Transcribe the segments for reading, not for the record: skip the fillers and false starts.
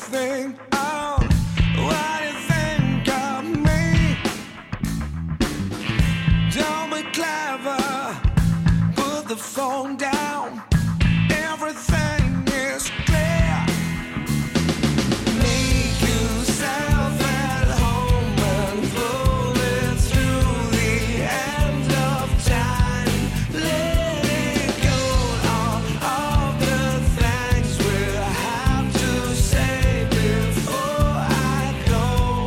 think, oh, what do you think of me? Don't be clever, put the phone down. Everything is clear. Make yourself at home and flow it through the end of time. Let it go, all of the things we'll have to say before I go.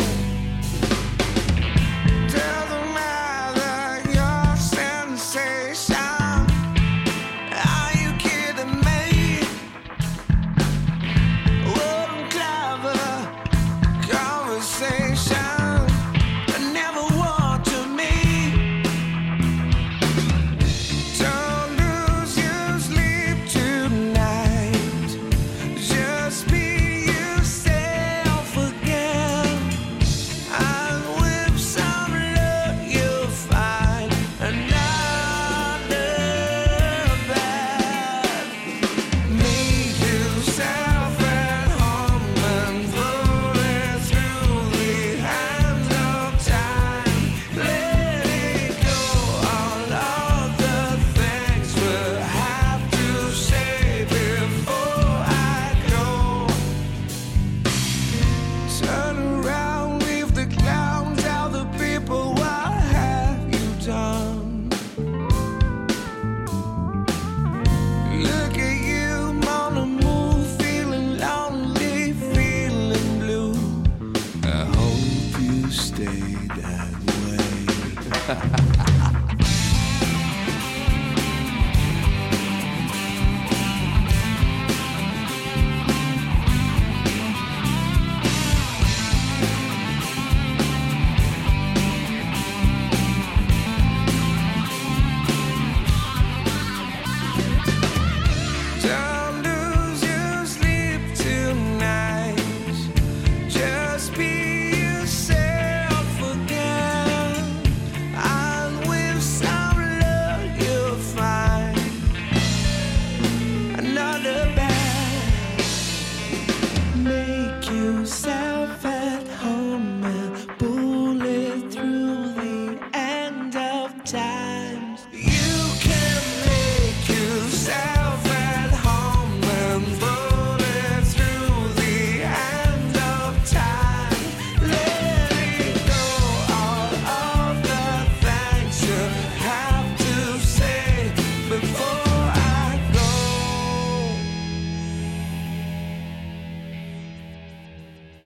Doesn't matter your sensation. Are you kidding me? What a clever conversation. I never want to meet. Don't lose your sleep tonight. Just be yourself again. And with some luck you'll find another bed. Make yourself at home and float it through the hands of time. Let it go, all of the things we'll have to say before I go. Turn around, leave the clown, tell the people what have you done. Look at you on the move, feeling lonely, feeling blue. I hope you stay that way.